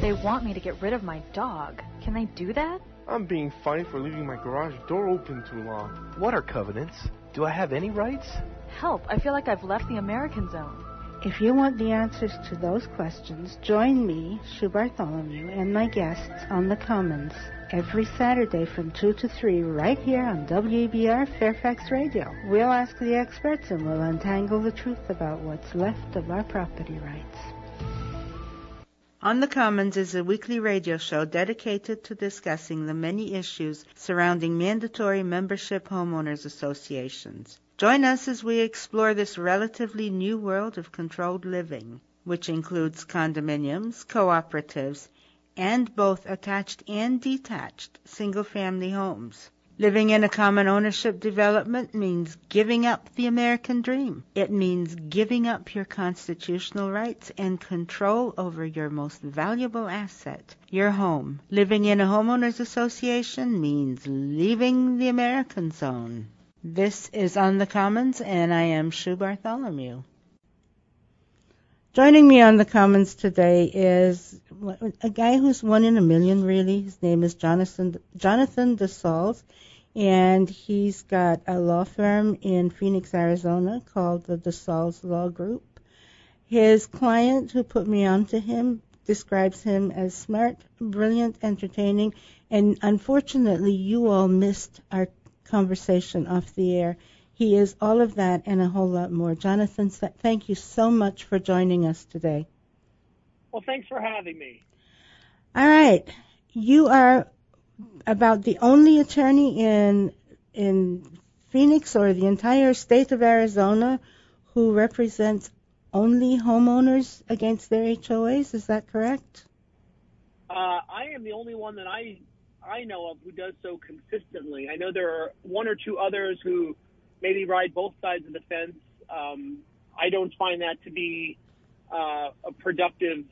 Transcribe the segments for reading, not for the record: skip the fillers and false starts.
They want me to get rid of my dog. Can they do that? I'm being fined for leaving my garage door open too long. What are covenants? Do I have any rights? Help, I feel like I've left the American zone. If you want the answers to those questions, join me, Sue Bartholomew, and my guests on the Commons every Saturday from 2 to 3 right here on WBR Fairfax Radio. We'll ask the experts and we'll untangle the truth about what's left of our property rights. On the Commons is a weekly radio show dedicated to discussing the many issues surrounding mandatory membership homeowners associations. Join us as we explore this relatively new world of controlled living, which includes condominiums, cooperatives, and both attached and detached single-family homes. Living in a common ownership development means giving up the American dream. It means giving up your constitutional rights and control over your most valuable asset, your home. Living in a homeowners association means leaving the American zone. This is On the Commons, and I am Sue Bartholomew. Joining me on the Commons today is a guy who's one in a million, really. His name is Jonathan DeSalles, and he's got a law firm in Phoenix, Arizona called the DeSalles Law Group. His client, who put me on to him, describes him as smart, brilliant, entertaining, and unfortunately you all missed our conversation off the air. He is all of that and a whole lot more. Jonathan, thank you so much for joining us today. Well, thanks for having me. All right. You are about the only attorney in Phoenix or the entire state of Arizona who represents only homeowners against their HOAs. Is that correct? I am the only one that I know of who does so consistently. I know there are one or two others who maybe ride both sides of the fence. I don't find that to be a productive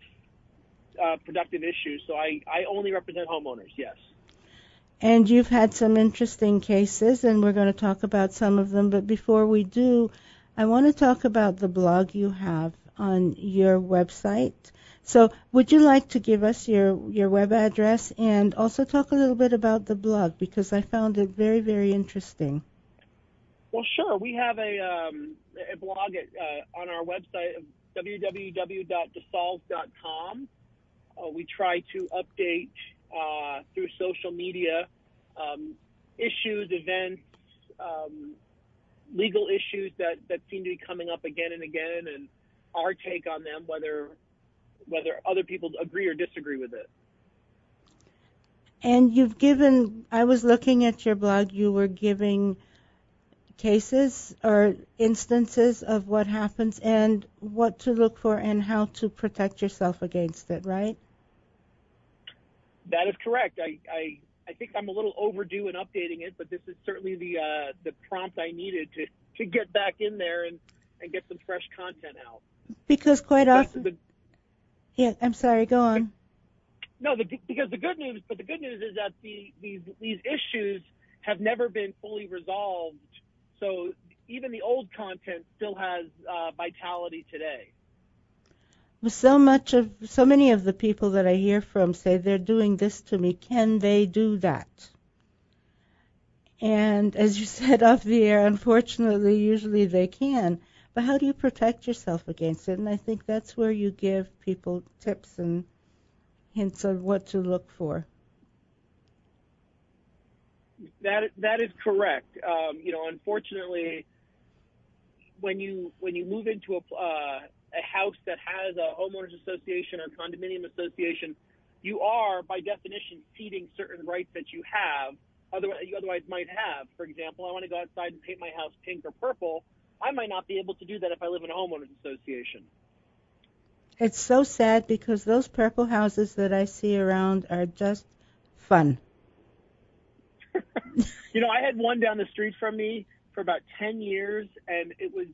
issue. So I only represent homeowners, yes. And you've had some interesting cases, and we're going to talk about some of them. But before we do, I want to talk about the blog you have on your website. So would you like to give us your web address and also talk a little bit about the blog, because I found it very, very interesting. Well, sure. We have a blog on our website of www.desalles.com. We try to update through social media issues, events, legal issues that seem to be coming up again and again, and our take on them, whether other people agree or disagree with it. And you've given, I was looking at your blog, you were giving cases or instances of what happens and what to look for and how to protect yourself against it, right? That is correct. I think I'm a little overdue in updating it, but this is certainly the prompt I needed to get back in there and get some fresh content out. Because quite often... Yeah, I'm sorry, go on. No, because the good news is that these issues have never been fully resolved. So even the old content still has vitality today. So many of the people that I hear from say they're doing this to me. Can they do that? And as you said off the air, unfortunately, usually they can. But how do you protect yourself against it? And I think that's where you give people tips and hints of what to look for. That is correct. Unfortunately, when you move into a house that has a homeowners association or condominium association, you are by definition ceding certain rights that you otherwise might have. For example, I want to go outside and paint my house pink or purple. I might not be able to do that if I live in a homeowners association. It's so sad because those purple houses that I see around are just fun. I had one down the street from me for about 10 years, and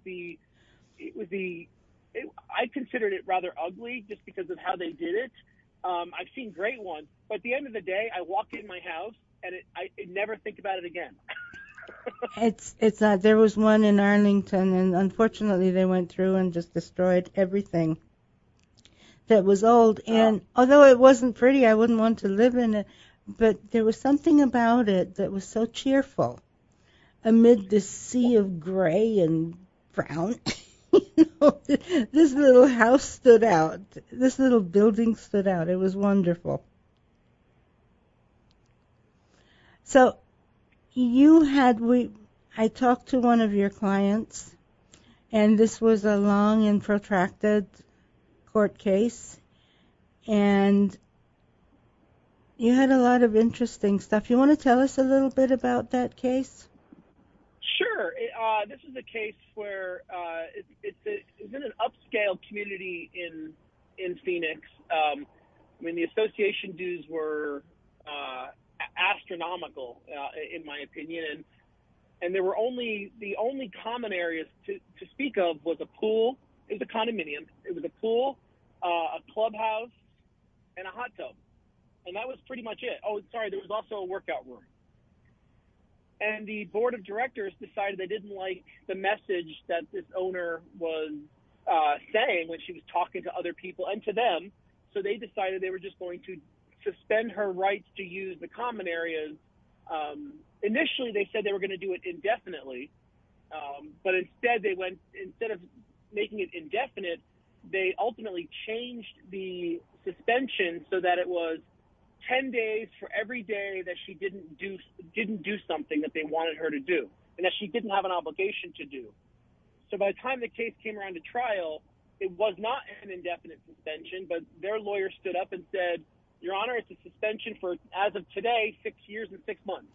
I considered it rather ugly just because of how they did it. I've seen great ones, but at the end of the day, I walk in my house and I never think about it again. It's not. There was one in Arlington, and unfortunately they went through and just destroyed everything. that was old. And although it wasn't pretty, I wouldn't want to live in it. But there was something about it that was so cheerful amid this sea of gray and brown. This little house stood out. This little building stood out. It was wonderful. So I talked to one of your clients, and this was a long and protracted court case, and you had a lot of interesting stuff. You want to tell us a little bit about that case? Sure. This is a case where it's in an upscale community in Phoenix. The association dues were astronomical, in my opinion, and there were the only common areas to speak of was a pool. It was a condominium. It was a pool, a clubhouse, and a hot tub, and that was pretty much it. Oh, sorry, there was also a workout room. And the board of directors decided they didn't like the message that this owner was saying when she was talking to other people and to them. So they decided they were just going to suspend her rights to use the common areas. Initially, they said they were going to do it indefinitely, but instead of making it indefinite, they ultimately changed the suspension so that it was 10 days for every day that she didn't do something that they wanted her to do and that she didn't have an obligation to do. So by the time the case came around to trial, it was not an indefinite suspension, but their lawyer stood up and said, Your Honor, it's a suspension for, as of today, 6 years and 6 months.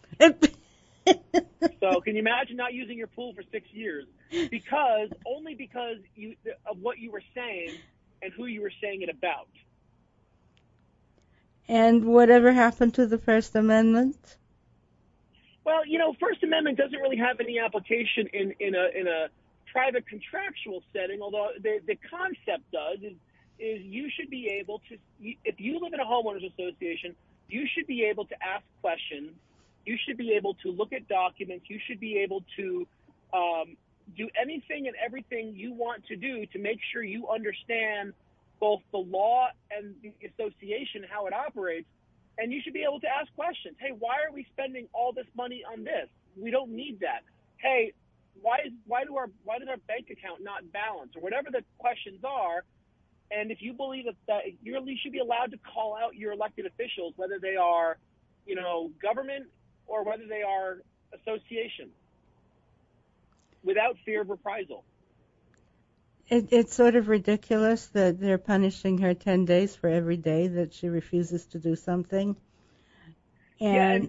So can you imagine not using your pool for 6 years? Only because of what you were saying and who you were saying it about. And whatever happened to the First Amendment? Well, First Amendment doesn't really have any application in a private contractual setting, although the concept does, is you should be able to, if you live in a homeowners association, you should be able to ask questions. You should be able to look at documents. You should be able to do anything and everything you want to do to make sure you understand both the law and the association, how it operates, and you should be able to ask questions. Hey, why are we spending all this money on this? We don't need that. Hey, why does our bank account not balance, or whatever the questions are? And if you believe that you at least should be allowed to call out your elected officials, whether they are, government or whether they are association, without fear of reprisal. It's sort of ridiculous that they're punishing her 10 days for every day that she refuses to do something. And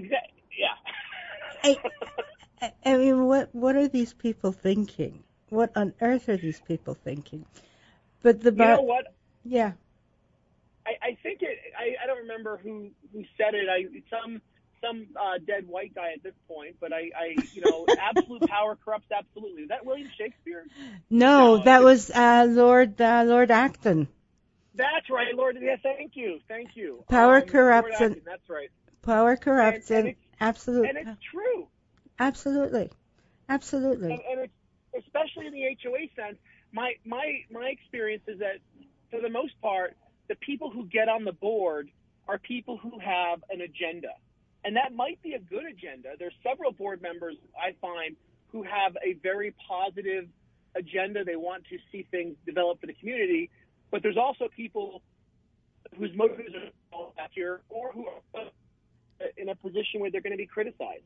I mean, what are these people thinking? What on earth are these people thinking? But you know what? Yeah. I think I don't remember who said it. Some dead white guy at this point, but absolute power corrupts absolutely. Is that William Shakespeare? No, that was Lord Acton. That's right, Lord. Yeah, thank you. Power corrupts. Lord Acton, that's right. Power corrupts, and absolutely. And it's true. Absolutely. And it's, especially in the HOA sense, my experience is that for the most part, the people who get on the board are people who have an agenda. And that might be a good agenda. There's several board members, I find, who have a very positive agenda. They want to see things develop for the community. But there's also people whose motives are here or who are in a position where they're going to be criticized.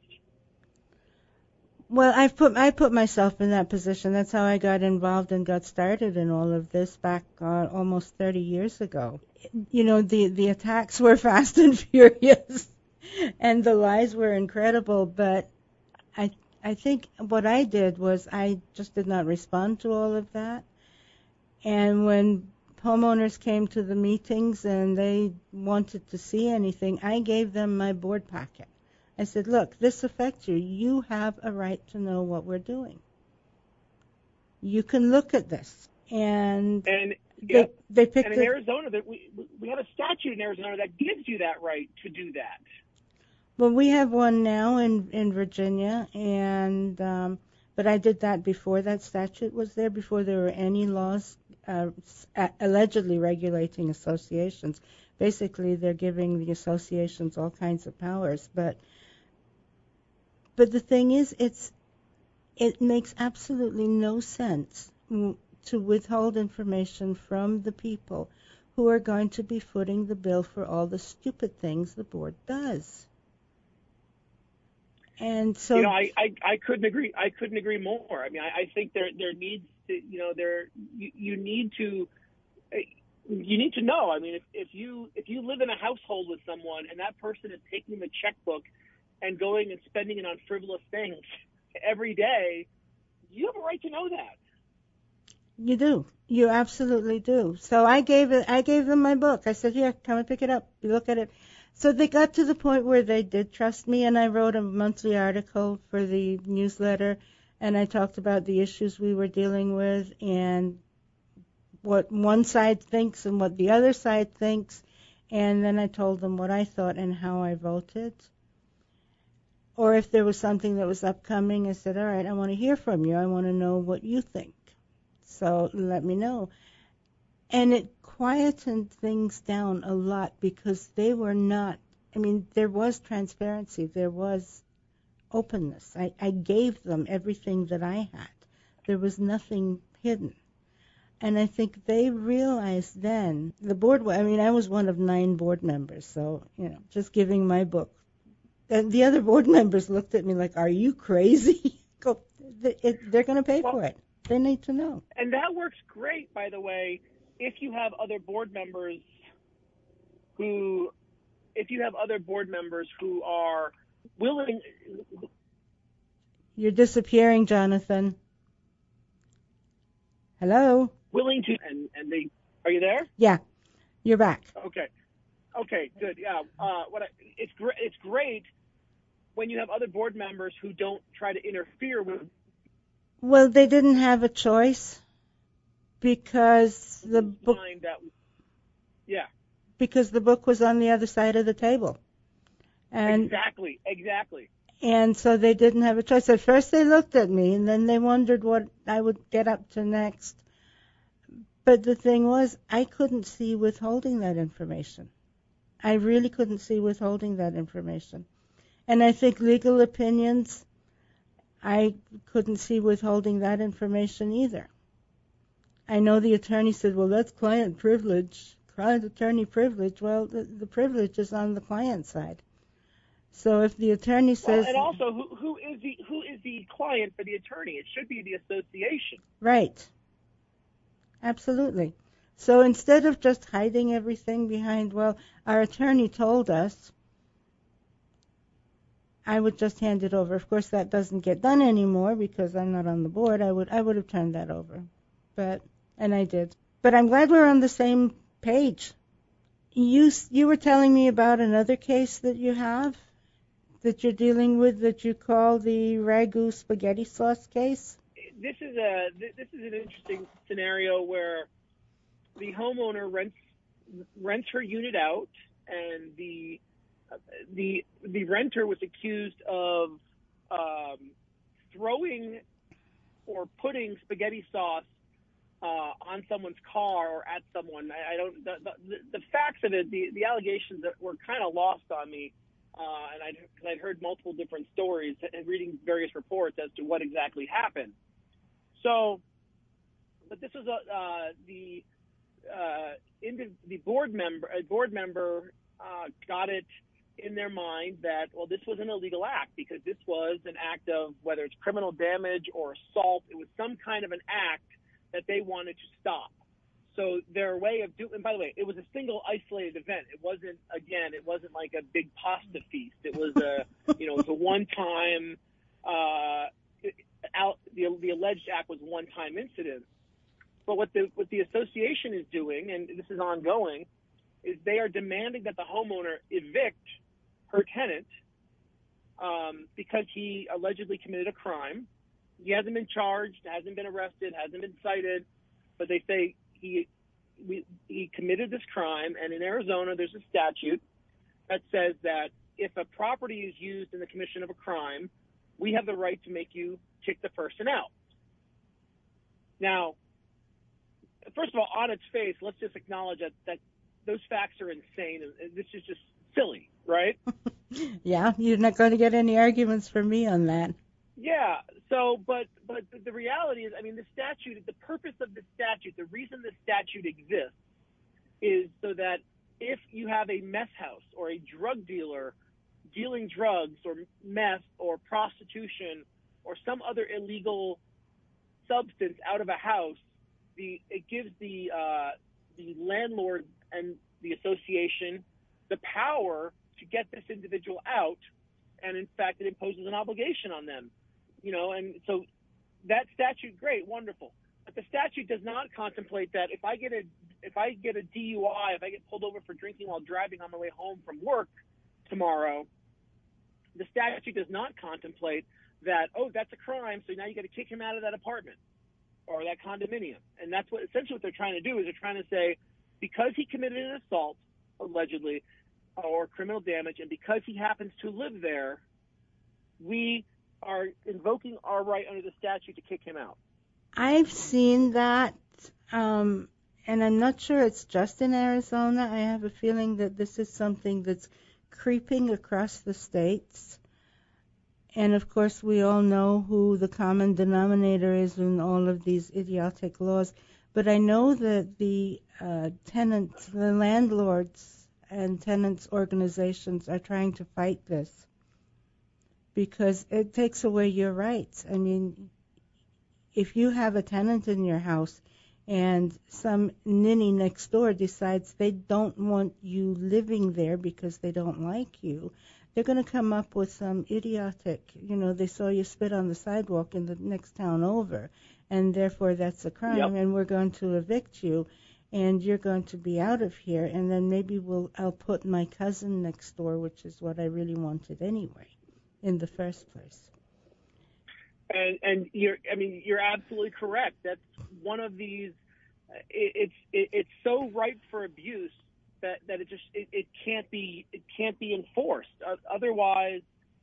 Well, I put myself in that position. That's how I got involved and got started in all of this back almost 30 years ago. The attacks were fast and furious. And the lies were incredible, but I think what I did was I just did not respond to all of that. And when homeowners came to the meetings and they wanted to see anything, I gave them my board packet. I said, look, this affects you. You have a right to know what we're doing. You can look at this. And they picked and in Arizona, we have a statute in Arizona that gives you that right to do that. Well, we have one now in Virginia, and but I did that before that statute was there, before there were any laws allegedly regulating associations. Basically, they're giving the associations all kinds of powers. But the thing is, it makes absolutely no sense to withhold information from the people who are going to be footing the bill for all the stupid things the board does. And so, I couldn't agree. I couldn't agree more. I mean, I think there needs to, you need to know. I mean, if you live in a household with someone and that person is taking the checkbook and going and spending it on frivolous things every day, you have a right to know that. You do. You absolutely do. So I gave them my book. I said, "Here, come and pick it up. You look at it." So they got to the point where they did trust me, and I wrote a monthly article for the newsletter, and I talked about the issues we were dealing with and what one side thinks and what the other side thinks, and then I told them what I thought and how I voted. Or if there was something that was upcoming, I said, "All right, I want to hear from you. I want to know what you think. So let me know." And it quietened things down a lot because they were not, I mean, there was transparency. There was openness. I gave them everything that I had. There was nothing hidden. And I think they realized then, the board, I mean, I was one of 9 board members, so, just giving my book. And the other board members looked at me like, "Are you crazy?" They're going to pay for it. They need to know. And that works great, by the way, if you have other board members who are willing. You're disappearing, Jonathan. Hello? Willing to, and they, are you there? Yeah, you're back. Okay, good. Yeah. It's great when you have other board members who don't try to interfere with. Well, they didn't have a choice because the book. Because the book was on the other side of the table. And exactly. And so they didn't have a choice. At first they looked at me, and then they wondered what I would get up to next. But the thing was, I couldn't see withholding that information. I really couldn't see withholding that information. And I think legal opinions, I couldn't see withholding that information either. I know the attorney said, "Well, that's client privilege, client-attorney privilege." Well, the privilege is on the client side. So if the attorney says... Well, and also, who is the client for the attorney? It should be the association. Right. Absolutely. So instead of just hiding everything behind, well, our attorney told us, I would just hand it over. Of course, that doesn't get done anymore because I'm not on the board. I would have turned that over. And I did. But I'm glad we're on the same page. You were telling me about another case that you have, that you're dealing with, that you call the ragu spaghetti sauce case. This is an interesting scenario where the homeowner rents her unit out, and the renter was accused of throwing or putting spaghetti sauce on someone's car or at someone. The facts of it, the allegations that were kind of lost on me, and I'd heard multiple different stories and reading various reports as to what exactly happened. So, but this was the board member got it in their mind that, well, this was an illegal act because this was an act of, whether it's criminal damage or assault, it was some kind of an act that they wanted to stop. So their way of doing, and by the way, it was a single isolated event. It wasn't like a big pasta feast. It was it was a one-time, the alleged act was a one-time incident. But what the association is doing, and this is ongoing, is they are demanding that the homeowner evict her tenant because he allegedly committed a crime. He hasn't been charged, hasn't been arrested, hasn't been cited, but they say he committed this crime. And in Arizona, there's a statute that says that if a property is used in the commission of a crime, we have the right to make you kick the person out. Now, first of all, on its face, let's just acknowledge that those facts are insane. And this is just silly, right? Yeah, you're not going to get any arguments from me on that. Yeah. So, but the reality is, I mean, the statute, the purpose of the statute, the reason the statute exists is so that if you have a meth house or a drug dealer dealing drugs or meth or prostitution or some other illegal substance out of a house, it gives the landlord and the association the power to get this individual out, and in fact, it imposes an obligation on them. And so that statute, great, wonderful. But the statute does not contemplate that if I get a DUI, if I get pulled over for drinking while driving on my way home from work tomorrow, the statute does not contemplate that, oh, that's a crime, so now you got to kick him out of that apartment or that condominium. And that's essentially what they're trying to do, is they're trying to say, because he committed an assault, allegedly, or criminal damage, and because he happens to live there, we are invoking our right under the statute to kick him out. I've seen that, and I'm not sure it's just in Arizona. I have a feeling that this is something that's creeping across the states. And, of course, we all know who the common denominator is in all of these idiotic laws. But I know that the tenants, the landlords and tenants organizations are trying to fight this because it takes away your rights. I mean, if you have a tenant in your house and some ninny next door decides they don't want you living there because they don't like you, they're going to come up with some idiotic, they saw you spit on the sidewalk in the next town over, and therefore that's a crime, Yep. And we're going to evict you, and you're going to be out of here, and then maybe I'll put my cousin next door, which is what I really wanted anyway, in the first place. And you're absolutely correct. That's one of these. It's so ripe for abuse that it can't be enforced. Otherwise,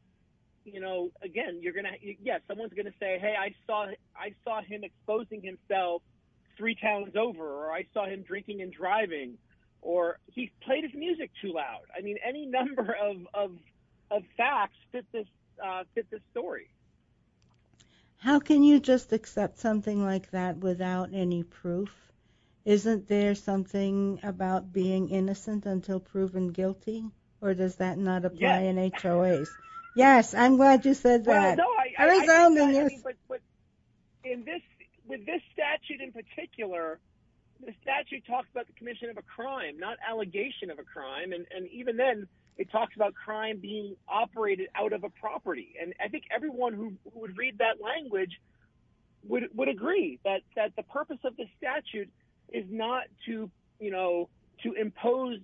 again, someone's gonna say, hey, I saw him exposing himself 3 towns over, or I saw him drinking and driving, or he played his music too loud. I mean, any number of facts fit this story. How can you just accept something like that without any proof? Isn't there something about being innocent until proven guilty? Or does that not apply in HOAs? Yes, I'm glad you said that. Well, no, yes. But with this statute in particular, the statute talks about the commission of a crime, not allegation of a crime. And even then, it talks about crime being operated out of a property. And I think everyone who would read that language would agree that the purpose of the statute is not to impose,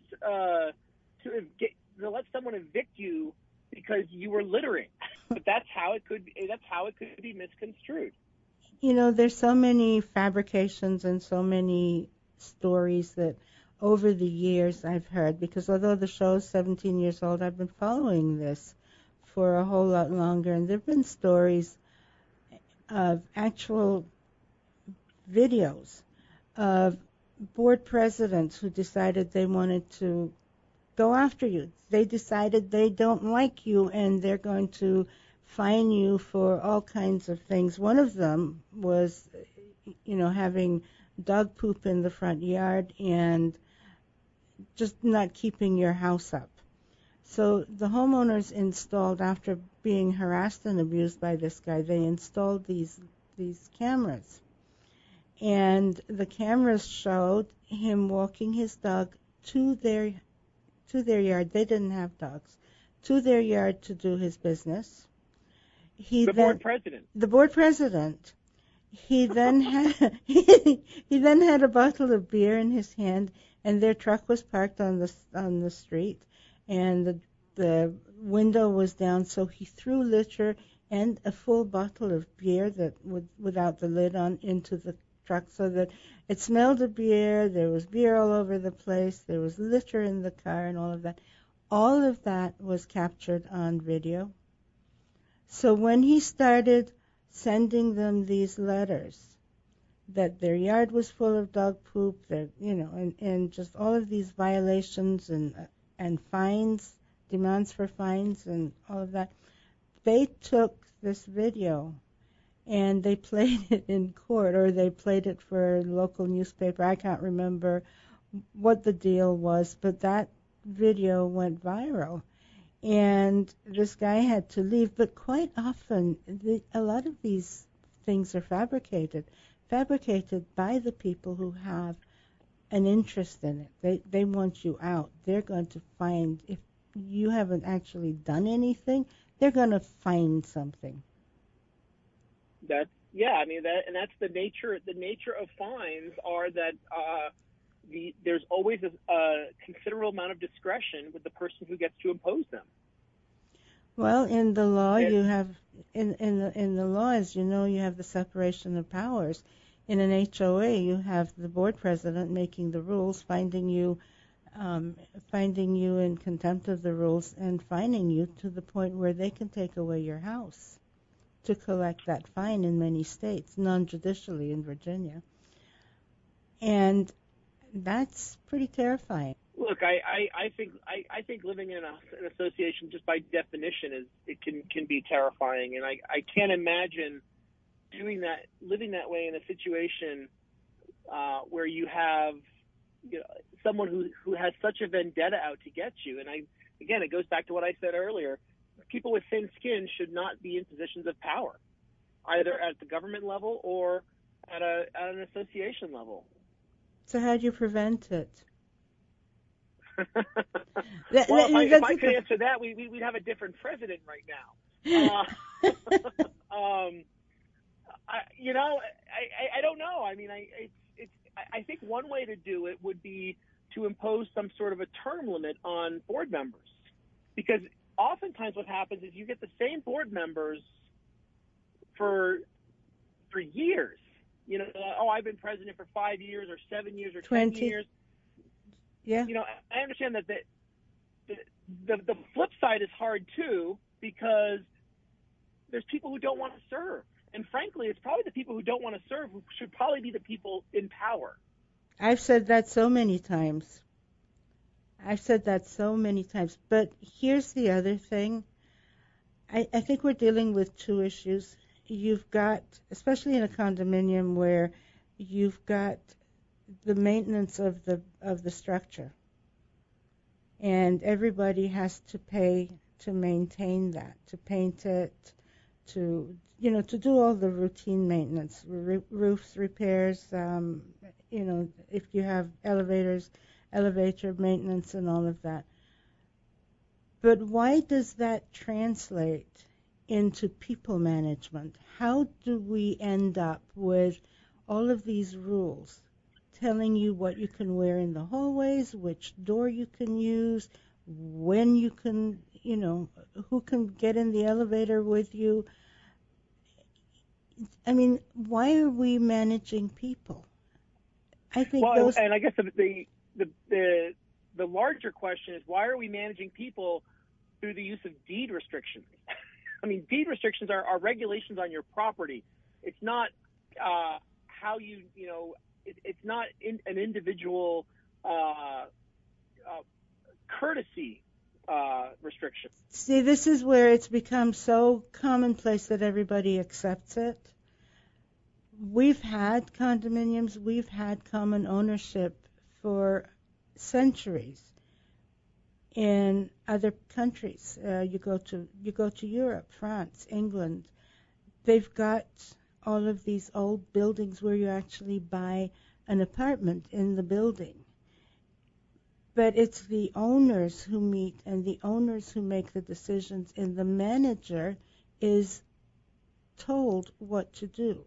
to let someone evict you because you were littering. But that's how it could be misconstrued. There's so many fabrications and so many stories that over the years I've heard, because although the show's 17 years old, I've been following this for a whole lot longer, and there have been stories of actual videos of board presidents who decided they wanted to go after you. They decided they don't like you and they're going to fine you for all kinds of things. One of them was, having dog poop in the front yard and just not keeping your house up. So the homeowners installed, after being harassed and abused by this guy, they installed these cameras. And the cameras showed him walking his dog to their yard. They didn't have dogs. To their yard to do his business. The board president. He then had a bottle of beer in his hand, and their truck was parked on the street, and the window was down, so he threw litter and a full bottle of beer without the lid on into the truck, so that it smelled of beer. There was beer all over the place. There was litter in the car and all of that. All of that was captured on video. So when he started sending them these letters, that their yard was full of dog poop, and just all of these violations and fines, demands for fines and all of that. They took this video and they played it in court, or they played it for a local newspaper. I can't remember what the deal was, but that video went viral. And this guy had to leave, but quite often a lot of these things are fabricated by the people who have an interest in it. They want you out. They're going to find, if you haven't actually done anything, they're going to find something. That's the nature. The nature of fines are that there's always a considerable amount of discretion with the person who gets to impose them. Well, in the law, you have in the law, as you know, you have the separation of powers. In an HOA, you have the board president making the rules, finding you in contempt of the rules, and fining you to the point where they can take away your house to collect that fine in many states, non-judicially in Virginia. And that's pretty terrifying. Look, I think living in an association just by definition can be terrifying, and I can't imagine living that way in a situation where you have someone who has such a vendetta out to get you. And again, it goes back to what I said earlier. People with thin skin should not be in positions of power, either at the government level or at an association level. So how do you prevent it? If I could answer that, we'd have a different president right now. I don't know. I mean, I think one way to do it would be to impose some sort of a term limit on board members, because oftentimes what happens is you get the same board members for years. I've been president for 5 years or 7 years or 10 years. Yeah. I understand that the flip side is hard too, because there's people who don't want to serve. And frankly, it's probably the people who don't want to serve who should probably be the people in power. I've said that so many times. But here's the other thing. I think we're dealing with two issues. You've got, especially in a condominium, where you've got the maintenance of the structure, and everybody has to pay to maintain that, to paint it, to do all the routine maintenance, roofs repairs, if you have elevator maintenance and all of that. But why does that translate into people management? How do we end up with all of these rules telling you what you can wear in the hallways, which door you can use, when you can, who can get in the elevator with you? I mean, why are we managing people? I think and I guess the larger question is, why are we managing people through the use of deed restrictions? I mean, deed restrictions are regulations on your property. It's not how it's not an individual courtesy restriction. See, this is where it's become so commonplace that everybody accepts it. We've had condominiums, we've had common ownership for centuries in other countries. You go to Europe, France, England. They've got all of these old buildings where you actually buy an apartment in the building. But it's the owners who meet and the owners who make the decisions, and the manager is told what to do.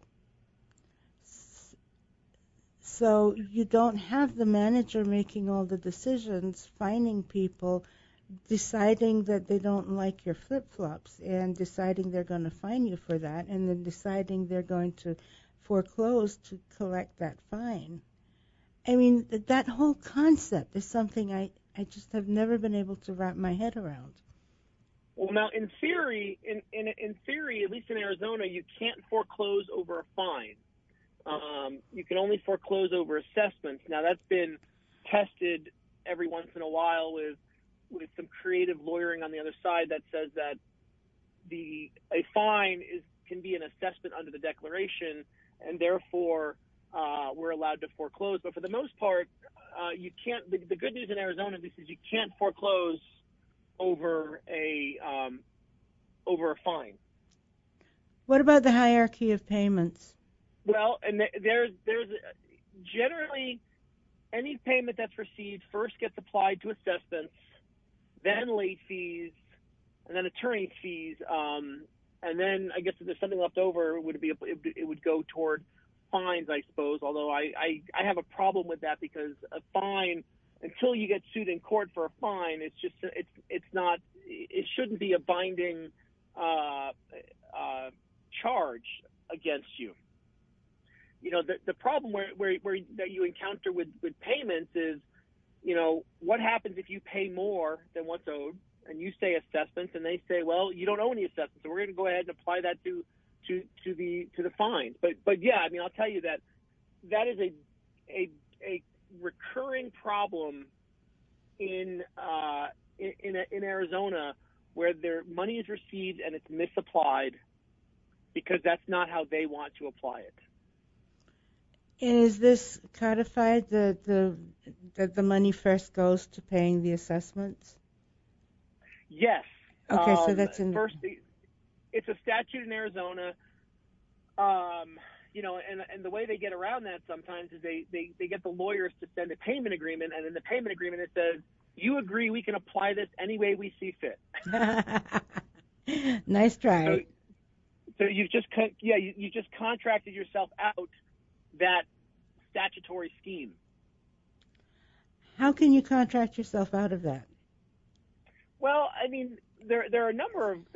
So you don't have the manager making all the decisions, finding people, deciding that they don't like your flip-flops and deciding they're going to fine you for that, and then deciding they're going to foreclose to collect that fine. I mean, that whole concept is something I just have never been able to wrap my head around. Well, now, in theory, at least in Arizona, you can't foreclose over a fine. You can only foreclose over assessments. Now, that's been tested every once in a while with some creative lawyering on the other side that says that a fine can be an assessment under the declaration, and therefore we're allowed to foreclose. But for the most part, you can't. The good news in Arizona, at least, is you can't foreclose over a fine. What about the hierarchy of payments? Well, and there's generally any payment that's received first gets applied to assessments, then late fees, and then attorney fees, and then I guess if there's something left over, it would go toward fines, I suppose. Although I have a problem with that, because a fine, until you get sued in court for a fine, it shouldn't be a binding charge against you. You know, the problem where that you encounter with payments is, you know, what happens if you pay more than what's owed, and you say assessments, and they say, well, you don't owe any assessments, so we're going to go ahead and apply that to the fines. But yeah, I mean, I'll tell you that is a recurring problem in Arizona, where their money is received and it's misapplied because that's not how they want to apply it. And is this codified that the money first goes to paying the assessments? Yes. Okay, so that's in first. It's a statute in Arizona. You know, and the way they get around that sometimes is they get the lawyers to send a payment agreement, and in the payment agreement it says, you agree we can apply this any way we see fit. Nice try. So you just contracted yourself out that statutory scheme. How can you contract yourself out of that? Well, I mean, there are a number of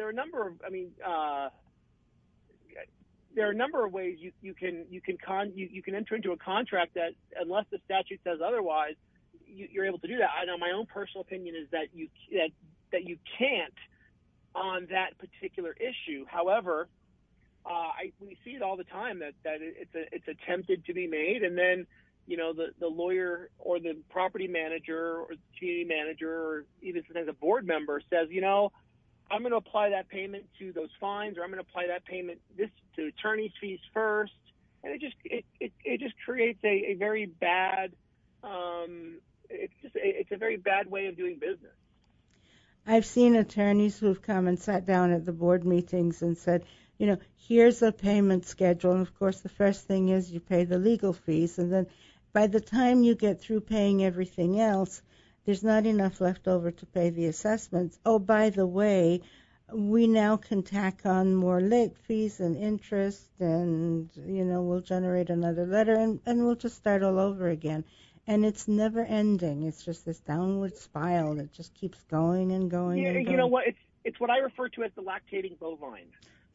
ways you can enter into a contract that, unless the statute says otherwise, you're able to do that. I know my own personal opinion is that you can't on that particular issue. However, we see it all the time that it's attempted to be made, and then, you know, the lawyer or the property manager or the community manager or even sometimes a board member says, you know, I'm going to apply that payment to those fines, or I'm going to apply that payment to attorney's fees first, and it just creates a very bad it's a very bad way of doing business. I've seen attorneys who've come and sat down at the board meetings and said, you know, here's a payment schedule, and of course the first thing is you pay the legal fees, and then by the time you get through paying everything else, there's not enough left over to pay the assessments. Oh, by the way, we now can tack on more late fees and interest, and, you know, we'll generate another letter, and we'll just start all over again. And it's never ending. It's just this downward spiral that just keeps going and going and going. You know what? It's what I refer to as the lactating bovine.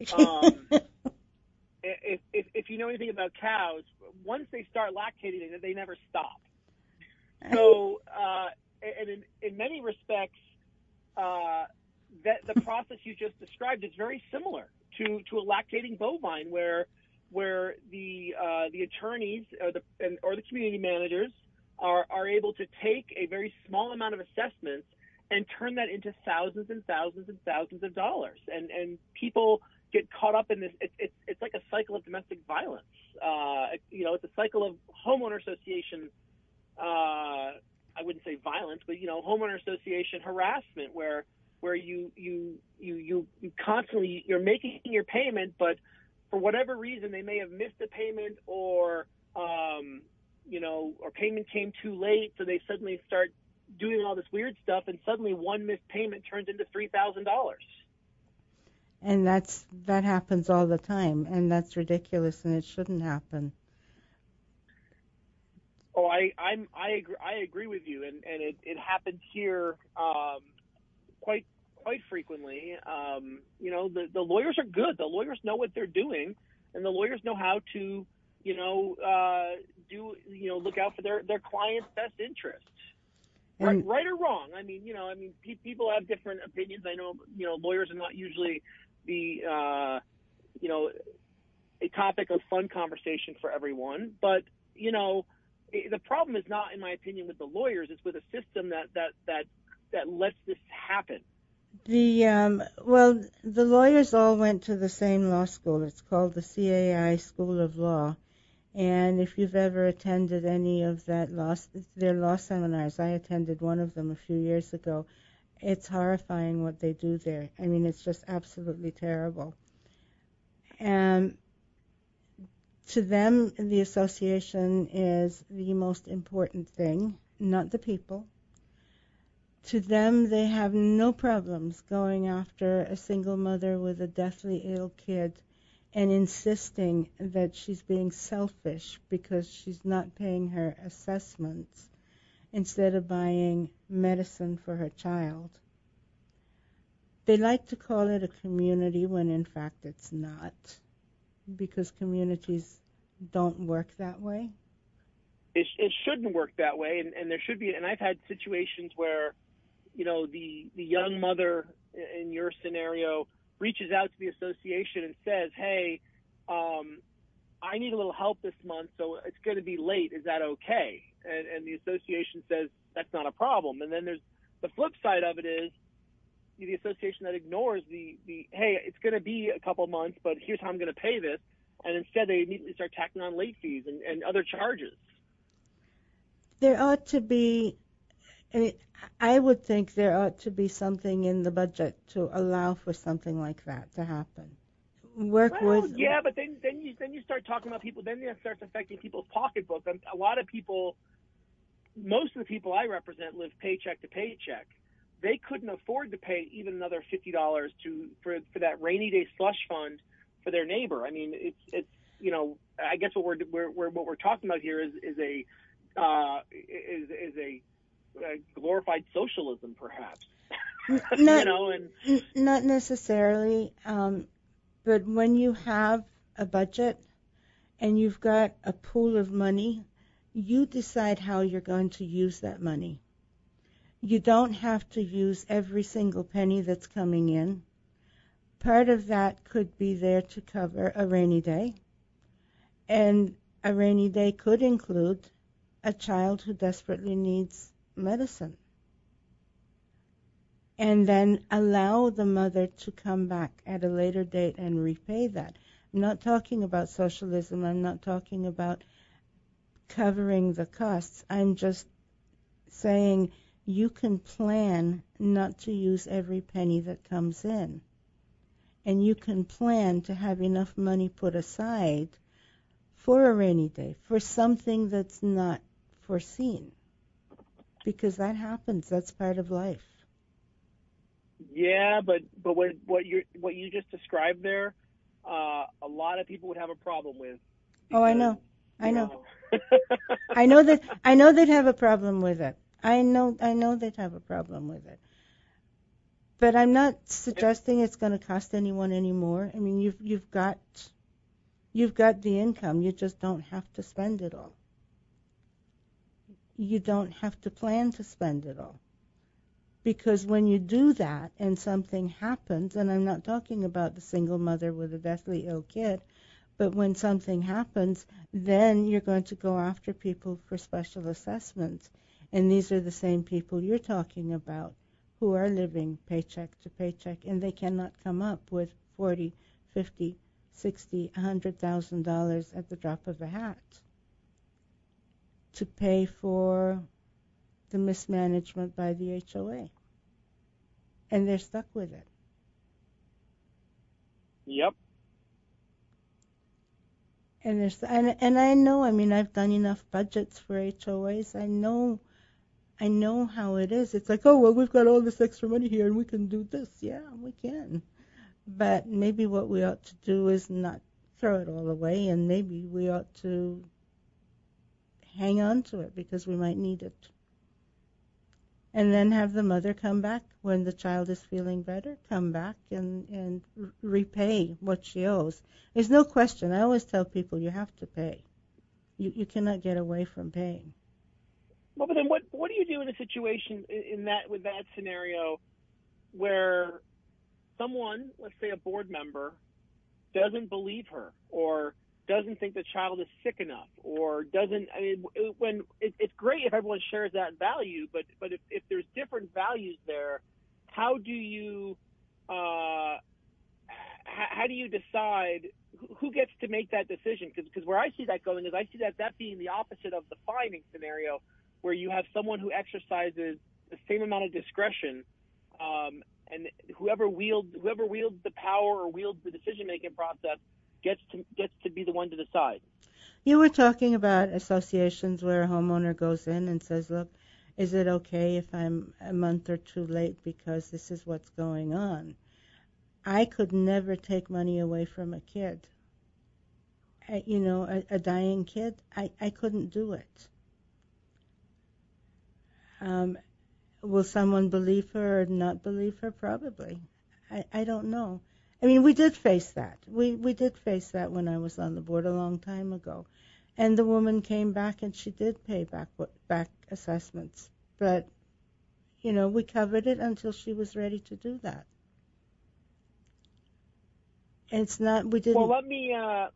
If you know anything about cows, once they start lactating, they never stop. So, and in many respects, that the process you just described is very similar to a lactating bovine, where the attorneys or the community managers are able to take a very small amount of assessments and turn that into thousands and thousands and thousands of dollars, and people get caught up in this. It's like a cycle of domestic violence. You know, it's a cycle of homeowner association. I wouldn't say violence, but, you know, homeowner association harassment, where you constantly, you're making your payment, but for whatever reason they may have missed a payment, or you know, or payment came too late, so they suddenly start doing all this weird stuff, and suddenly one missed payment turns into $3,000. And that happens all the time, and that's ridiculous, and it shouldn't happen. Oh, I agree with you, and it happens here quite frequently. You know, the lawyers are good. The lawyers know what they're doing, and the lawyers know how to, you know, look out for their client's best interest. Right or wrong. I mean, people have different opinions. I know, lawyers are not usually the, a topic of fun conversation for everyone. But, you know, the problem is not, in my opinion, with the lawyers. It's with a system that lets this happen. Well, the lawyers all went to the same law school. It's called the CAI School of Law. And if you've ever attended any of their law seminars, I attended one of them a few years ago. It's horrifying what they do there. I mean, it's just absolutely terrible. And to them, the association is the most important thing, not the people. To them, they have no problems going after a single mother with a deathly ill kid and insisting that she's being selfish because she's not paying her assessments instead of buying medicine for her child. They like to call it a community when in fact it's not, because communities don't work that way. It shouldn't work that way, and there should be. And I've had situations where, you know, the young mother in your scenario reaches out to the association and says, hey, I need a little help this month, so it's going to be late. Is that okay? And the association says, that's not a problem. And then there's the flip side of it is the association that ignores the hey, it's going to be a couple months, but here's how I'm going to pay this. And instead they immediately start tacking on late fees and other charges. There ought to be, I would think there ought to be something in the budget to allow for something like that to happen. Yeah, but then you start talking about people. Then that starts affecting people's pocketbook. A lot of people, most of the people I represent, live paycheck to paycheck. They couldn't afford to pay even another $50 for that rainy day slush fund for their neighbor. I mean, it's you know, I guess what we're talking about here is a glorified socialism, perhaps. Not necessarily. But when you have a budget and you've got a pool of money, you decide how you're going to use that money. You don't have to use every single penny that's coming in. Part of that could be there to cover a rainy day. And a rainy day could include a child who desperately needs medicine. And then allow the mother to come back at a later date and repay that. I'm not talking about socialism. I'm not talking about covering the costs. I'm just saying you can plan not to use every penny that comes in. And you can plan to have enough money put aside for a rainy day, for something that's not foreseen. Because that happens. That's part of life. Yeah, but what you just described there, a lot of people would have a problem with. Because, I know. I know they'd have a problem with it. I know they'd have a problem with it. But I'm not suggesting it's going to cost anyone any more. I mean, you've got the income. You just don't have to spend it all. You don't have to plan to spend it all. Because when you do that and something happens, and I'm not talking about the single mother with a deathly ill kid, but when something happens, then you're going to go after people for special assessments. And these are the same people you're talking about who are living paycheck to paycheck, and they cannot come up with $40, $50, $60, $100,000 at the drop of a hat to pay for the mismanagement by the HOA. And they're stuck with it. Yep. And I know, I mean, I've done enough budgets for HOAs. I know how it is. It's like, oh, well, we've got all this extra money here and we can do this. Yeah, we can. But maybe what we ought to do is not throw it all away, and maybe we ought to hang on to it because we might need it. And then have the mother come back when the child is feeling better, come back and repay what she owes. There's no question. I always tell people you have to pay. You cannot get away from paying. Well, but then what do you do in a situation with that scenario where someone, let's say a board member, doesn't believe her, or doesn't think the child is sick enough, or doesn't. I mean, when it's great if everyone shares that value, but if there's different values there, how do you decide who gets to make that decision? Because where I see that going is I see that being the opposite of the fining scenario, where you have someone who exercises the same amount of discretion, and whoever wields the power or wields the decision-making process gets to be the one to decide. You were talking about associations where a homeowner goes in and says, look, is it okay if I'm a month or two late because this is what's going on? I could never take money away from a kid. A dying kid, I couldn't do it. Will someone believe her or not believe her? Probably. I don't know. I mean, we did face that. We did face that when I was on the board a long time ago. And the woman came back and she did pay back assessments. But, we covered it until she was ready to do that. It's not, we didn't. Well, let me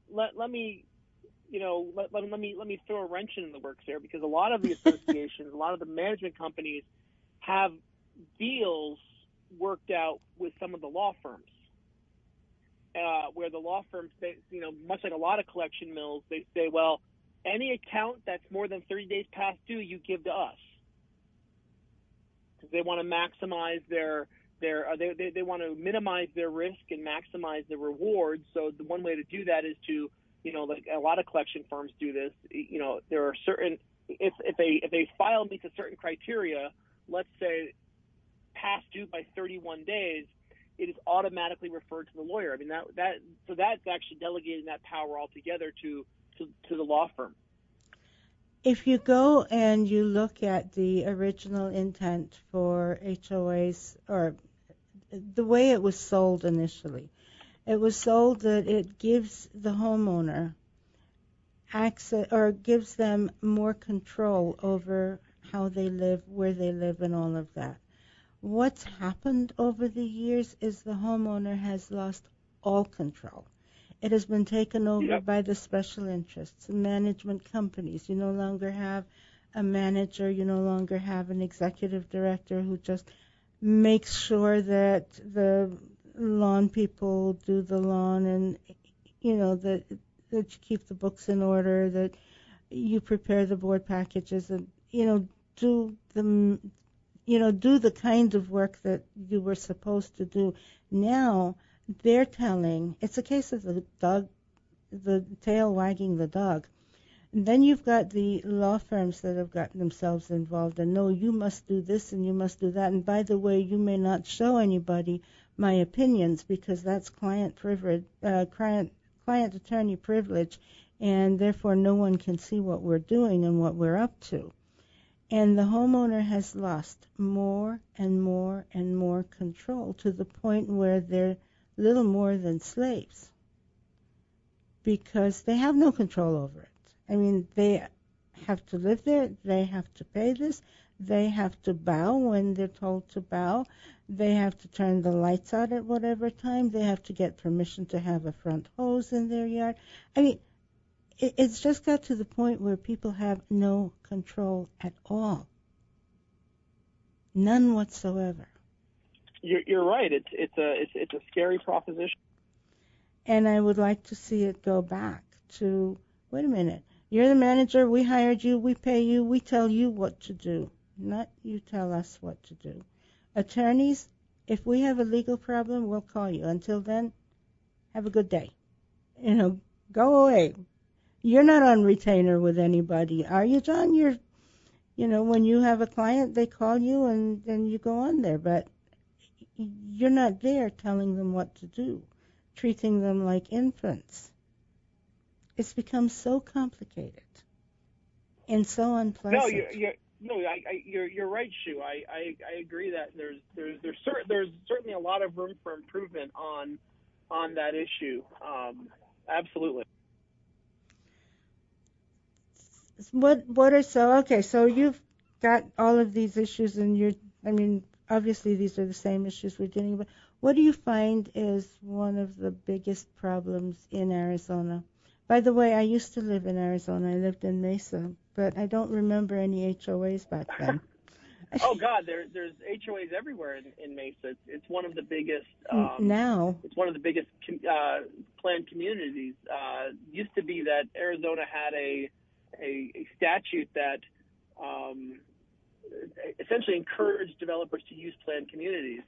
throw a wrench in the works there, because a lot of the associations, a lot of the management companies have deals worked out with some of the law firms, where the law firms, much like a lot of collection mills, they say, well, any account that's more than 30 days past due, you give to us, because they want to maximize they want to minimize their risk and maximize the reward. So the one way to do that is to, like a lot of collection firms do this. There are certain, if a file meets a certain criteria, let's say past due by 31 days, it is automatically referred to the lawyer. I mean, so that's actually delegating that power altogether to the law firm. If you go and you look at the original intent for HOAs, or the way it was sold initially, it was sold that it gives the homeowner access, or gives them more control over how they live, where they live, and all of that. What's happened over the years is the homeowner has lost all control. It has been taken over by the special interests, management companies. You no longer have a manager. You no longer have an executive director who just makes sure that the lawn people do the lawn, and that you keep the books in order, that you prepare the board packages, and do the kind of work that you were supposed to do. Now they're telling, it's a case of the tail wagging the dog. And then you've got the law firms that have gotten themselves involved, and no, you must do this and you must do that. And by the way, you may not show anybody my opinions, because that's client privilege, client attorney privilege, and therefore no one can see what we're doing and what we're up to. And the homeowner has lost more and more and more control, to the point where they're little more than slaves, because they have no control over it. I mean, they have to live there, they have to pay this, they have to bow when they're told to bow, they have to turn the lights out at whatever time, they have to get permission to have a front hose in their yard. I mean, it's just got to the point where people have no control at all. None whatsoever. You're right. It's a scary proposition. And I would like to see it go back to, wait a minute, you're the manager, we hired you, we pay you, we tell you what to do, not you tell us what to do. Attorneys, if we have a legal problem, we'll call you. Until then, have a good day. Go away. You're not on retainer with anybody, are you, John? When you have a client, they call you and you go on there, but you're not there telling them what to do, treating them like infants. It's become so complicated and so unpleasant. You're right, Shu. I agree that there's certainly a lot of room for improvement on that issue. Absolutely. So you've got all of these issues, and obviously these are the same issues we're dealing with. What do you find is one of the biggest problems in Arizona? By the way, I used to live in Arizona. I lived in Mesa, but I don't remember any HOAs back then. Oh God, there's HOAs everywhere in Mesa. It's one of the biggest. Now it's one of the biggest planned communities. Used to be that Arizona had a statute that essentially encouraged developers to use planned communities.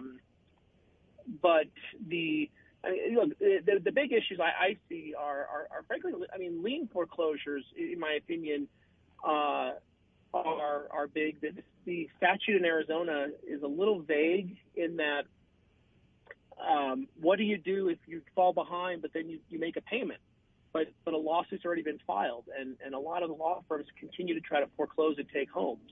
But the big issues I see are frankly, lien foreclosures, in my opinion, are big. The statute in Arizona is a little vague in that what do you do if you fall behind, but then you make a payment, but a lawsuit's already been filed, and a lot of the law firms continue to try to foreclose and take homes.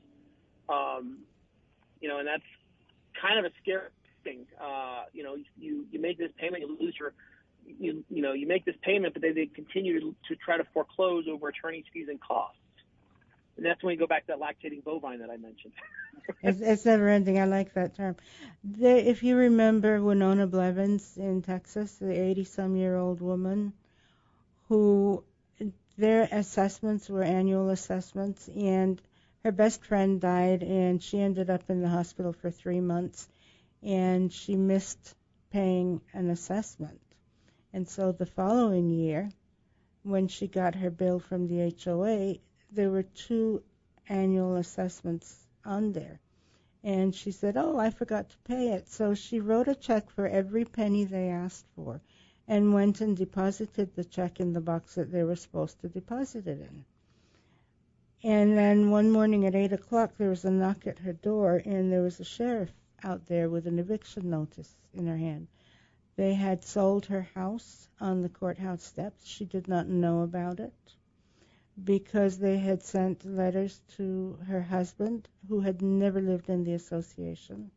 And that's kind of a scary thing. You make this payment, you lose you make this payment, but they continue to try to foreclose over attorney's fees and costs. And that's when we go back to that lactating bovine that I mentioned. It's never ending. I like that term. If you remember Winona Blevins in Texas, the 80-some-year-old woman who their assessments were annual assessments, and her best friend died, and she ended up in the hospital for 3 months, and she missed paying an assessment. And so the following year, when she got her bill from the HOA, there were 2 annual assessments on there. And she said, oh, I forgot to pay it. So she wrote a check for every penny they asked for and went and deposited the check in the box that they were supposed to deposit it in. And then one morning at 8 o'clock, there was a knock at her door, and there was a sheriff out there with an eviction notice in her hand. They had sold her house on the courthouse steps. She did not know about it, because they had sent letters to her husband, who had never lived in the association.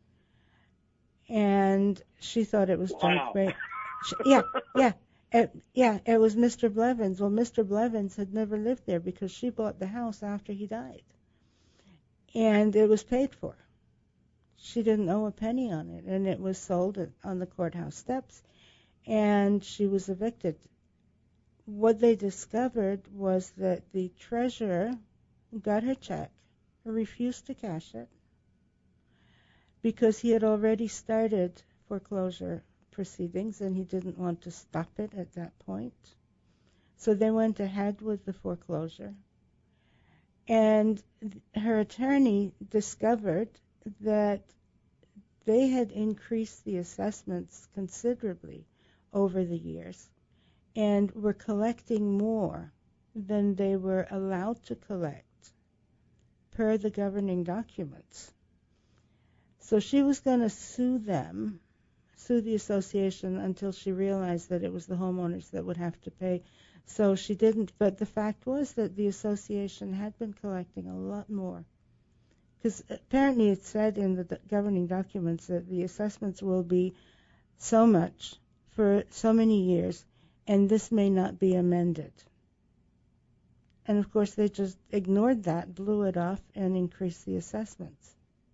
And she thought it was junk mail. It was Mr. Blevins. Well, Mr. Blevins had never lived there because she bought the house after he died. And it was paid for. She didn't owe a penny on it, and it was sold on the courthouse steps, and she was evicted. What they discovered was that the treasurer got her check, refused to cash it, because he had already started foreclosure proceedings and he didn't want to stop it at that point. So they went ahead with the foreclosure. And her attorney discovered that they had increased the assessments considerably over the years, and were collecting more than they were allowed to collect per the governing documents. So she was going to sue the association, until she realized that it was the homeowners that would have to pay. So she didn't, but the fact was that the association had been collecting a lot more. Because apparently it said in the governing documents that the assessments will be so much for so many years, and this may not be amended. And of course they just ignored that, blew it off, and increased the assessments.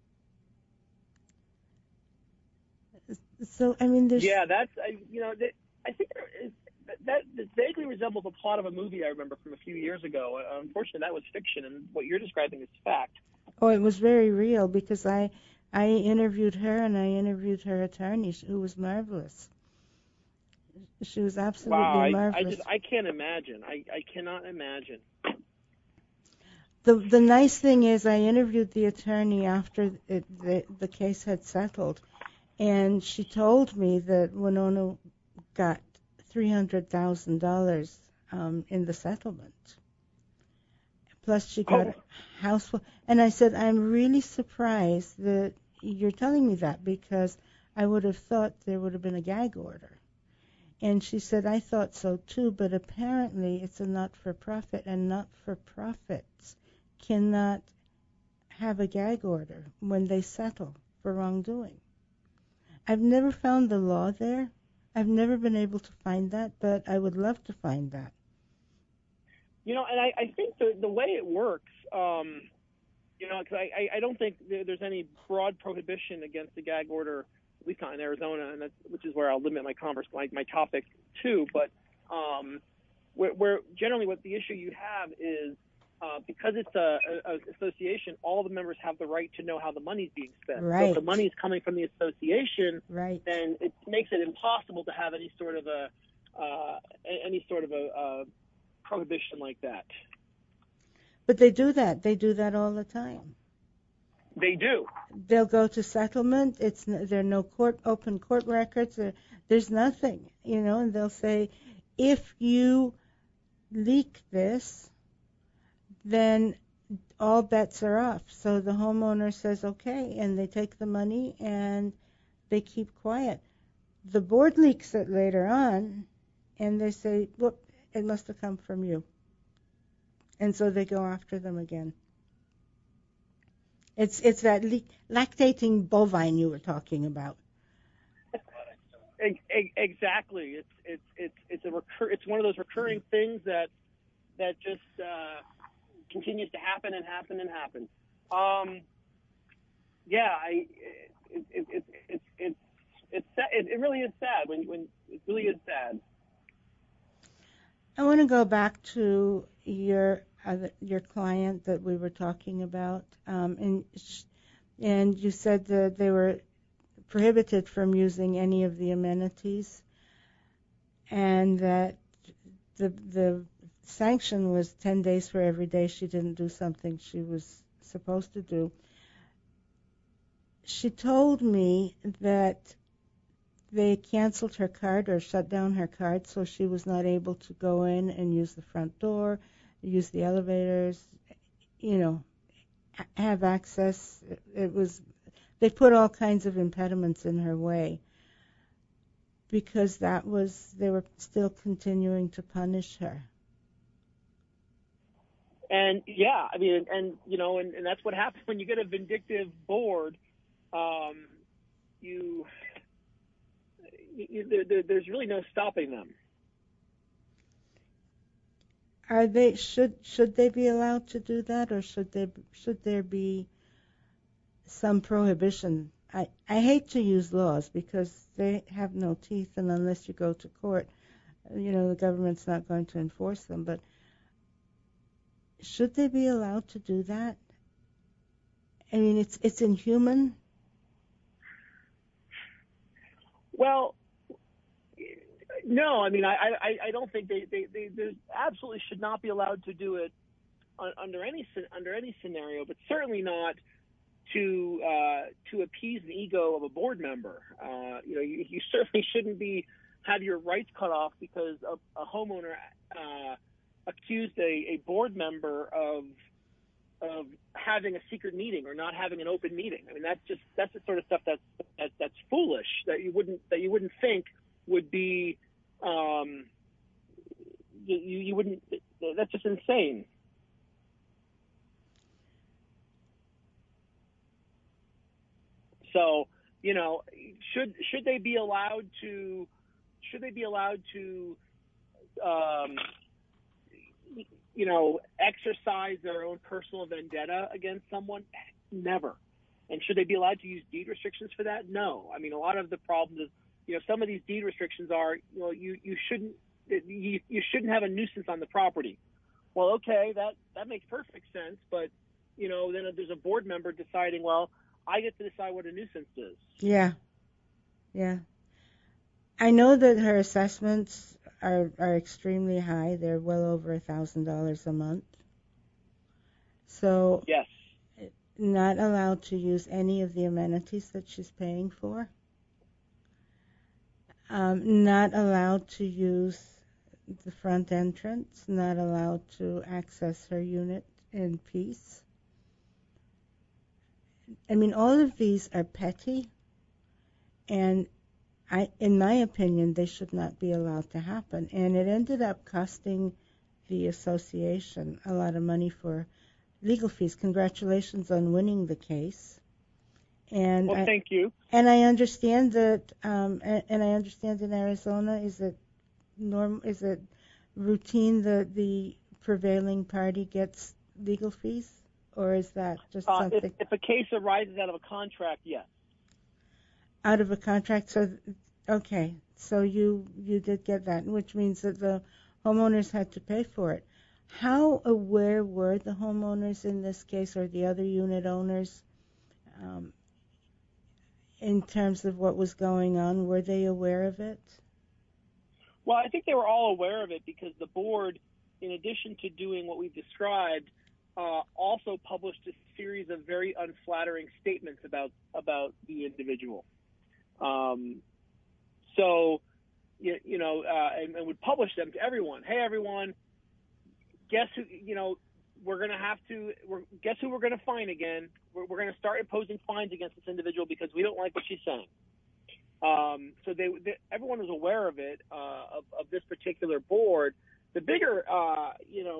So, there's... Yeah, that's, I think that vaguely resembles a plot of a movie I remember from a few years ago. Unfortunately, that was fiction, and what you're describing is fact. Oh, it was very real, because I interviewed her, and I interviewed her attorney, who was marvelous. She was absolutely marvelous. I can't imagine. I cannot imagine. The nice thing is, I interviewed the attorney after the case had settled, and she told me that Winona got $300,000 in the settlement. Plus, she got a house full. And I said, I'm really surprised that you're telling me that, because I would have thought there would have been a gag order. And she said, I thought so too, but apparently it's a not-for-profit, and not-for-profits cannot have a gag order when they settle for wrongdoing. I've never found the law there. I've never been able to find that, but I would love to find that. And I think the way it works, Because I don't think there's any broad prohibition against the gag order, at least not in Arizona, and which is where I'll limit my topic to. But where generally what the issue you have is because it's a association, all the members have the right to know how the money's being spent. Right. So if the money is coming from the association, Right. then it makes it impossible to have any sort of a prohibition like that. But they do that. They do that all the time. They do. They'll go to settlement. There are no open court records. There's nothing, and they'll say, if you leak this, then all bets are off. So the homeowner says, okay, and they take the money and they keep quiet. The board leaks it later on, and they say, whoop, it must have come from you. And so they go after them again. It's that lactating bovine you were talking about. Exactly. It's one of those recurring things that just continues to happen and happen and happen. It really is sad when it really is sad. I want to go back to your client that we were talking about, and you said that they were prohibited from using any of the amenities, and that the sanction was 10 days for every day she didn't do something she was supposed to do. She told me that they canceled her card or shut down her card, so she was not able to go in and use the front door, use the elevators, have access. They put all kinds of impediments in her way because they were still continuing to punish her. And and that's what happens when you get a vindictive board. There's really no stopping them. Should they be allowed to do that, or should there be some prohibition? I hate to use laws because they have no teeth, and unless you go to court, the government's not going to enforce them. But should they be allowed to do that? I mean, it's inhuman. Well, no. I mean, I don't think they absolutely should not be allowed to do it under any scenario, but certainly not to appease the ego of a board member. You certainly shouldn't have your rights cut off because a homeowner accused a board member of having a secret meeting or not having an open meeting. I mean, that's the sort of stuff that's foolish, that you wouldn't think would be you wouldn't. That's just insane. So, should they be allowed to exercise their own personal vendetta against someone? Never. And should they be allowed to use deed restrictions for that? No. I mean, a lot of the problems is, some of these deed restrictions are, you shouldn't have a nuisance on the property. Well, okay, that makes perfect sense, but then there's a board member deciding, well, I get to decide what a nuisance is. Yeah. I know that her assessments are extremely high. They're well over $1,000 a month. So yes, not allowed to use any of the amenities that she's paying for. Not allowed to use the front entrance. Not allowed to access her unit in peace. I mean, all of these are petty, and in my opinion, they should not be allowed to happen. And it ended up costing the association a lot of money for legal fees. Congratulations on winning the case. And thank you. And I understand that. And I understand in Arizona, is it routine that the prevailing party gets legal fees, or is that just something if a case arises out of a contract, yes. out of a contract? So, okay, so you did get that, which means that the homeowners had to pay for it. How aware were the homeowners in this case, or the other unit owners, in terms of what was going on? Were they aware of it? Well, I think they were all aware of it because the board, in addition to doing what we've described, also published a series of very unflattering statements about the individual. And would publish them to everyone. Hey, everyone, guess who? Guess who we're going to fine again? We're going to start imposing fines against this individual because we don't like what she's saying. So everyone was aware of it, of this particular board. The bigger, are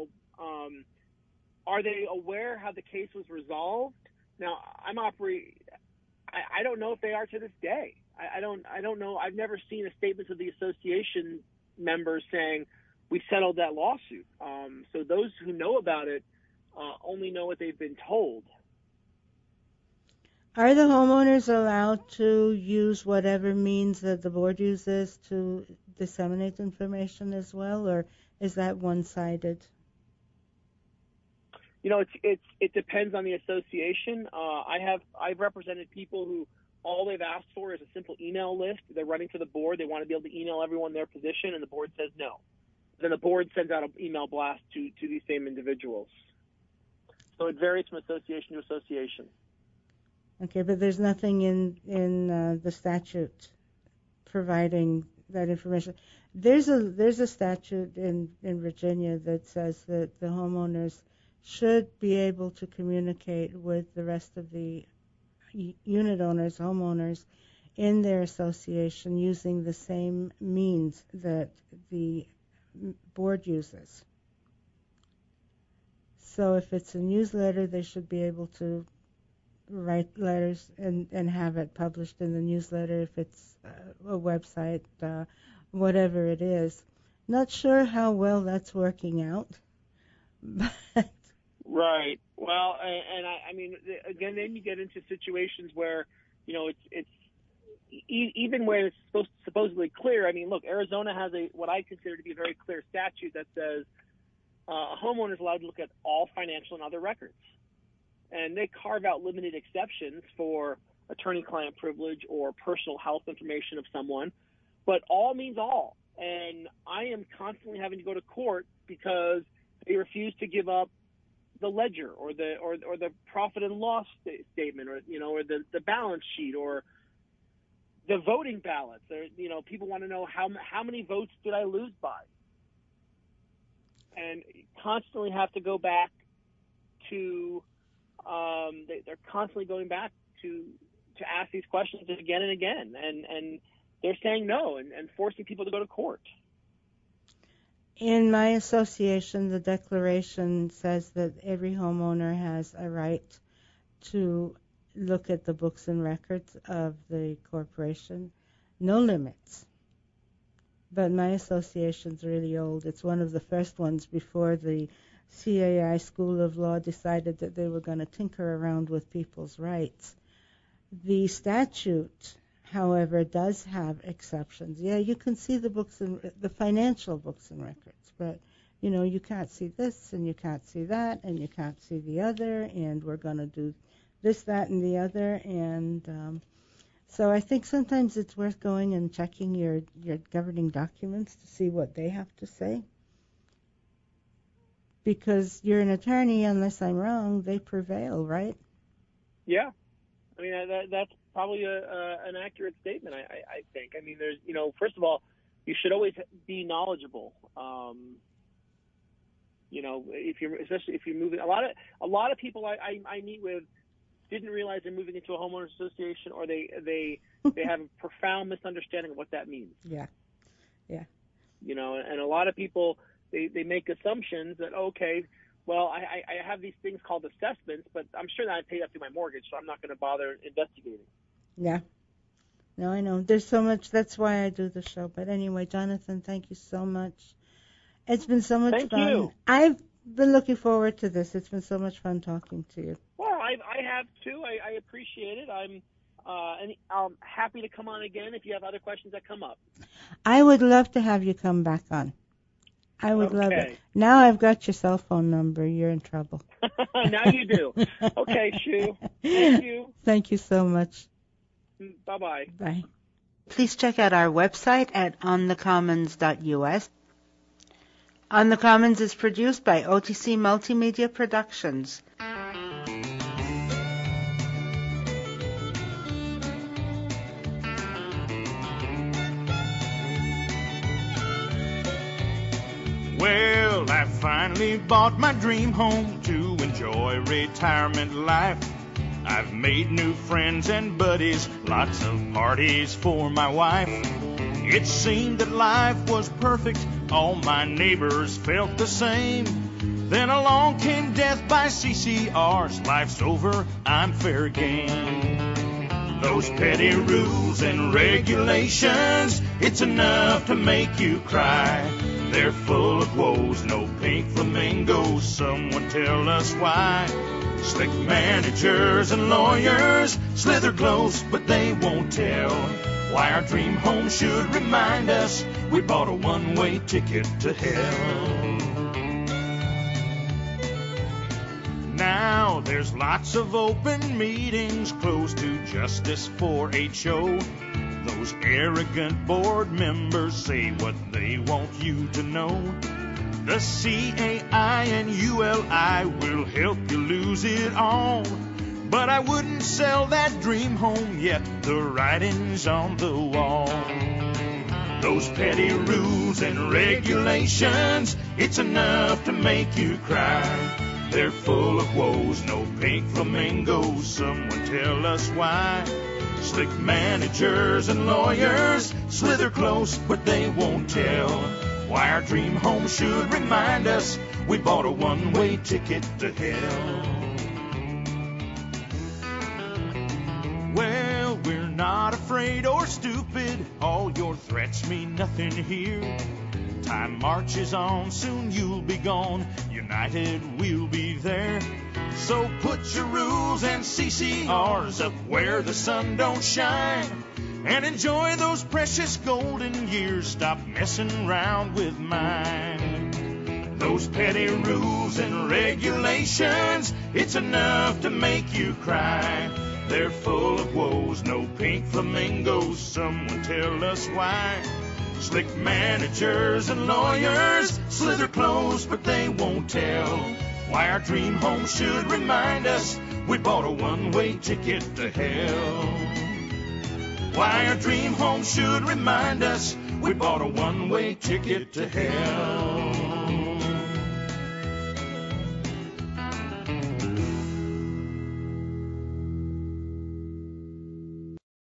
they aware how the case was resolved? Now, I don't know if they are to this day. I don't know. I've never seen a statement of the association members saying we settled that lawsuit. So those who know about it only know what they've been told. Are the homeowners allowed to use whatever means that the board uses to disseminate information as well, or is that one-sided? It depends on the association. I've represented people who all they've asked for is a simple email list. They're running to the board. They want to be able to email everyone their position, and the board says no. Then the board sends out an email blast to these same individuals. So it varies from association to association. Okay, but there's nothing in the statute providing that information. There's a statute in Virginia that says that the homeowners should be able to communicate with the rest of the unit owners, homeowners, in their association using the same means that the board uses. So if it's a newsletter, they should be able to write letters and have it published in the newsletter. If it's a website, whatever it is. Not sure how well that's working out, but... Right. Well, and I mean, again, then you get into situations where, it's even where it's supposedly clear. I mean, look, Arizona has what I consider to be a very clear statute that says a homeowner is allowed to look at all financial and other records. And they carve out limited exceptions for attorney-client privilege or personal health information of someone, but all means all. And I am constantly having to go to court because they refuse to give up the ledger or the profit and loss statement or the balance sheet or the voting ballots. People want to know how many votes did I lose by, and constantly have to go back to. They're constantly going back to ask these questions again and again, and they're saying no and forcing people to go to court. In my association, the declaration says that every homeowner has a right to look at the books and records of the corporation. No limits. But my association's really old. It's one of the first ones before the CAI School of Law decided that they were going to tinker around with people's rights. The statute, however, does have exceptions. Yeah, you can see the books and the financial books and records, but you can't see this and you can't see that and you can't see the other, and we're going to do this, that, and the other. And so I think sometimes it's worth going and checking your governing documents to see what they have to say. Because you're an attorney, unless I'm wrong, they prevail, right? Yeah. I mean, that's probably an accurate statement, I think. I mean, there's, first of all, you should always be knowledgeable. Especially if you're moving. A lot of people I meet with didn't realize they're moving into a homeowners association, or they have a profound misunderstanding of what that means. Yeah. And a lot of people they make assumptions that well, I have these things called assessments, but I'm sure that I paid up through my mortgage, so I'm not going to bother investigating. Yeah. No, I know. There's so much. That's why I do the show. But anyway, Jonathan, thank you so much. It's been so much fun. Thank you. I've been looking forward to this. It's been so much fun talking to you. Well, I have too. I appreciate it. I'm happy to come on again if you have other questions that come up. I would love to have you come back on. I would love it. Now I've got your cell phone number. You're in trouble. Now you do. Okay, Shu. Thank you. Thank you so much. Bye-bye. Bye. Please check out our website at onthecommons.us. On the Commons is produced by OTC Multimedia Productions. Well, I finally bought my dream home to enjoy retirement life. I've made new friends and buddies, lots of parties for my wife. It seemed that life was perfect, all my neighbors felt the same. Then along came death by CCRs, life's over, I'm fair game. Those petty rules and regulations, it's enough to make you cry. They're full of woes, no pink flamingos, someone tell us why. Slick managers and lawyers slither close, but they won't tell why our dream home should remind us we bought a one-way ticket to hell. Now there's lots of open meetings closed to justice for HO. Those arrogant board members say what they want you to know. The CAI and ULI will help you lose it all. But I wouldn't sell that dream home yet, the writing's on the wall. Those petty rules and regulations, it's enough to make you cry. They're full of woes, no pink flamingos, someone tell us why. Slick managers and lawyers slither close, but they won't tell why our dream home should remind us we bought a one-way ticket to hell. Well, we're not afraid or stupid, all your threats mean nothing here. Time marches on, soon you'll be gone, united we'll be there. So put your rules and CCRs up where the sun don't shine, and enjoy those precious golden years, stop messing around with mine. Those petty rules and regulations, it's enough to make you cry. They're full of woes, no pink flamingos, someone tell us why. Slick managers and lawyers slither close, but they won't tell why our dream home should remind us we bought a one-way ticket to hell. Why our dream home should remind us we bought a one-way ticket to hell.